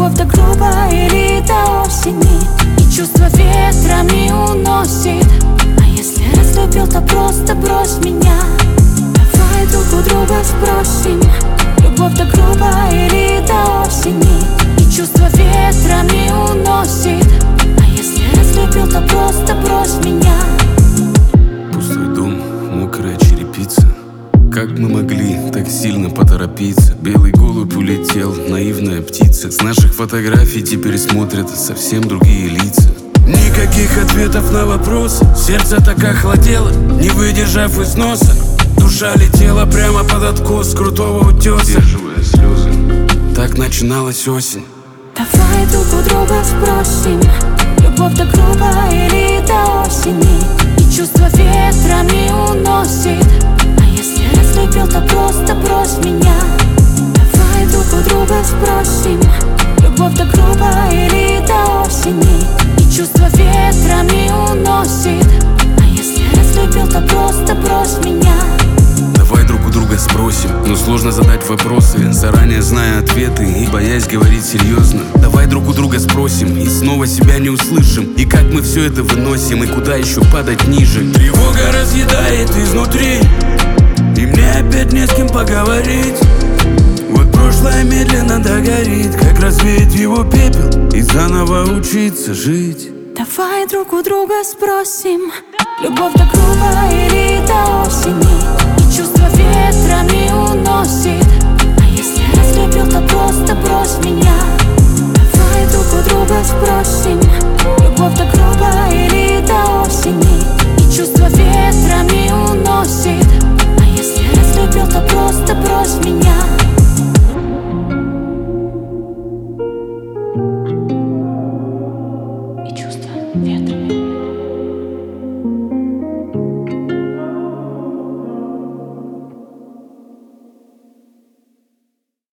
Любовь до грубо или до осени, и чувство ветрами уносит. А если разлюбил, то просто брось меня. Давай друг у друга спросим. Любовь до грубо или до осени, и чувство ветрами уносит. А если разлюбил, то просто брось меня. Пустой дом, мокрая черепица. Как мы могли так сильно поторопиться? Белый голубь улетел, наивная птица. С наших фотографий теперь смотрят совсем другие лица. Никаких ответов на вопросы. Сердце так охладело, не выдержав износа. Душа летела прямо под откос крутого утеса, сдерживая слезы. Так начиналась осень. Давай друг у друга спросим. Любовь до грубо или до осени, и чувство ветрами уносит. А если разлюбил, то просто брось меня. Давай друг у друга спросим. Любовь до грубо или до осени, и чувство ветрами уносит. А если разлюбил, то просто брось меня. Давай друг у друга спросим, но сложно задать вопросы, заранее зная ответы и боясь говорить серьезно. Давай друг у друга спросим и снова себя не услышим. И как мы все это выносим, и куда еще падать ниже? Тревога разъедает изнутри, и мне опять не с кем поговорить. Вот прошлое медленно догорит, как развеять его пепел и заново учиться жить. Давай друг у друга спросим. Любовь до грубо или до осени, и чувство ветрами уносит. А если разлюбил, то просто брось меня.